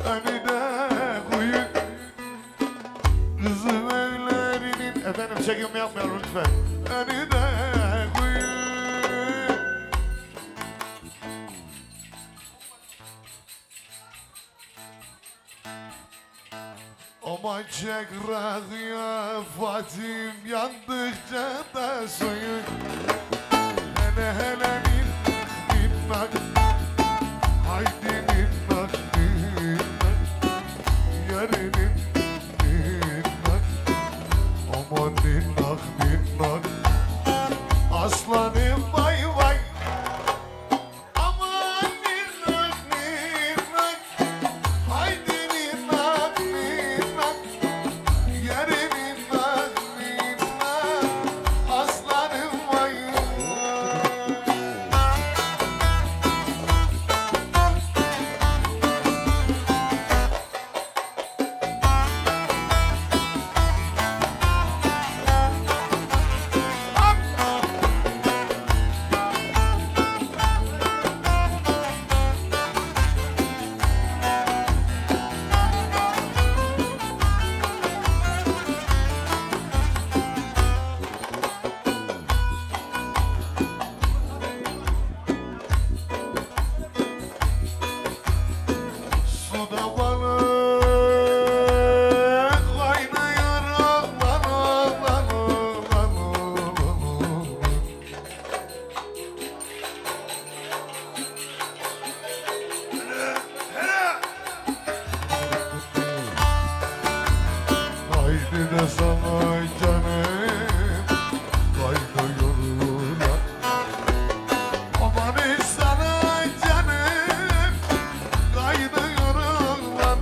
önüne koyun. Kızım evlerinin efendim çekim yapmayalım lütfen. Önüne koyun. Aman çek rakıya Fatim yandıkça da soyun. Hele hele minnak haydi minnak minnak yarinin minnak aman minnak minnak aslanım vay vay aman minnak minnak haydi minnak minnak yarinin minnak minnak aslanım vay vay. Suda balık kaynıyor aman aman aman aman. Haydi de sana canım kaynıyor aman sana canım kaynıyor lan.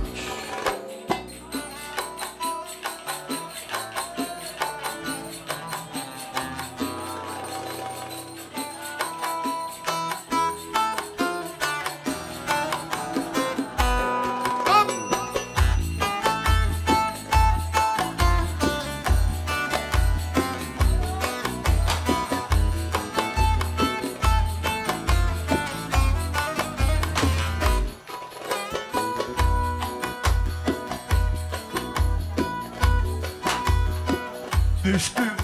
Düştüm